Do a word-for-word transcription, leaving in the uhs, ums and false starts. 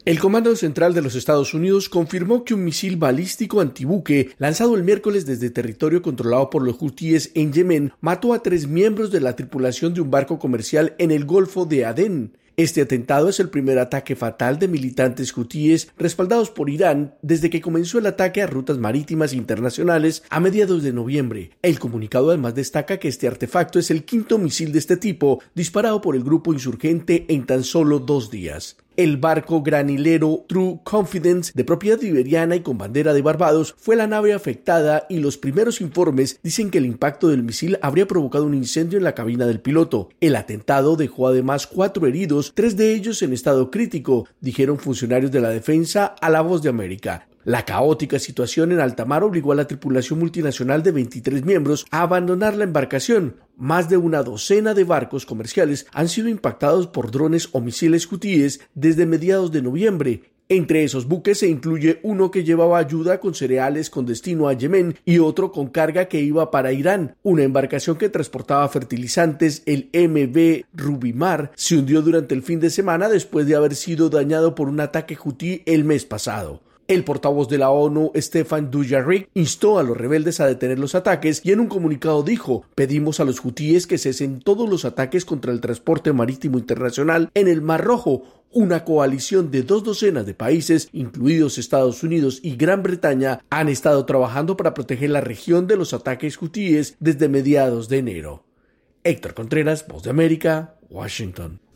El Comando Central de los Estados Unidos confirmó que un misil balístico antibuque lanzado el miércoles desde territorio controlado por los hutíes en Yemen mató a tres miembros de la tripulación de un barco comercial en el Golfo de Adén. Este atentado es el primer ataque fatal de militantes hutíes respaldados por Irán desde que comenzó el ataque a rutas marítimas internacionales a mediados de noviembre. El comunicado además destaca que este artefacto es el quinto misil de este tipo disparado por el grupo insurgente en tan solo dos días. El barco granilero True Confidence, de propiedad liberiana y con bandera de Barbados, fue la nave afectada y los primeros informes dicen que el impacto del misil habría provocado un incendio en la cabina del piloto. El atentado dejó además cuatro heridos, tres de ellos en estado crítico, dijeron funcionarios de la defensa a La Voz de América. La caótica situación en alta mar obligó a la tripulación multinacional de veintitrés miembros a abandonar la embarcación. Más de una docena de barcos comerciales han sido impactados por drones o misiles hutíes desde mediados de noviembre. Entre esos buques se incluye uno que llevaba ayuda con cereales con destino a Yemen y otro con carga que iba para Irán. Una embarcación que transportaba fertilizantes, el M V Rubimar, se hundió durante el fin de semana después de haber sido dañado por un ataque hutí el mes pasado. El portavoz de la ONU, Stefan Dujarric, instó a los rebeldes a detener los ataques y en un comunicado dijo: pedimos a los hutíes que cesen todos los ataques contra el transporte marítimo internacional en el Mar Rojo. Una coalición de dos docenas de países, incluidos Estados Unidos y Gran Bretaña, han estado trabajando para proteger la región de los ataques hutíes desde mediados de enero. Héctor Contreras, Voz de América, Washington.